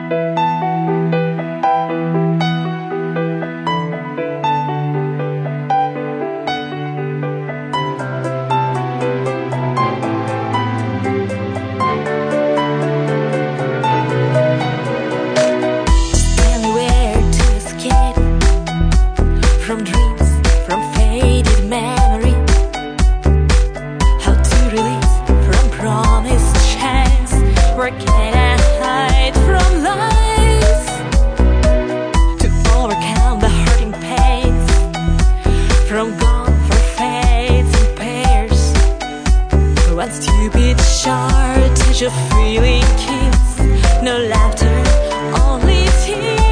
From dreams, from faded memory, how to release from promised chance. Where can I hide from lies? To overcome the hurting pains, from gone for fates and pairs. One stupid shortage of feeling kiss, no laughter, only tears.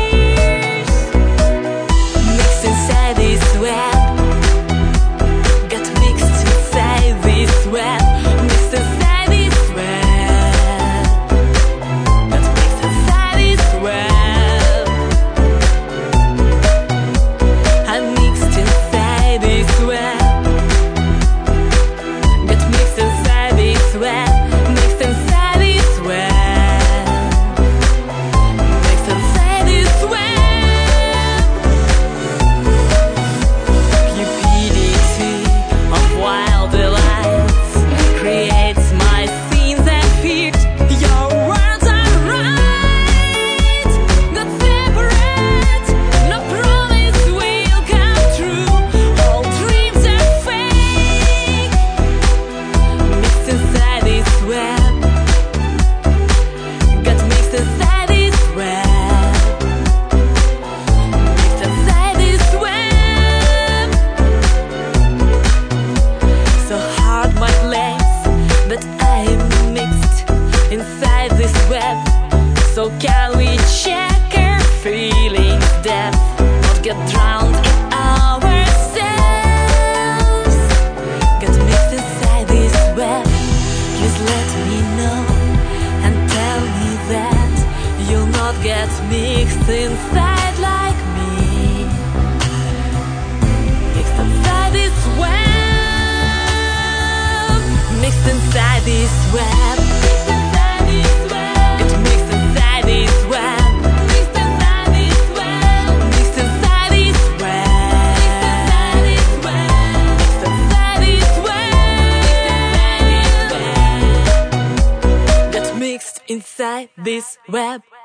This web got mixed inside this web, mixed inside this web, got mixed inside this web. I'm mixed inside this web, got mixed inside this web, mixed inside this web, mixed inside this web. So can we check our feelings depth, not get drowned in ourselves? Get mixed inside this web. Please let me know and tell me that you'll not get mixed inside like me. Mixed inside this web, mixed inside this web. Inside this web.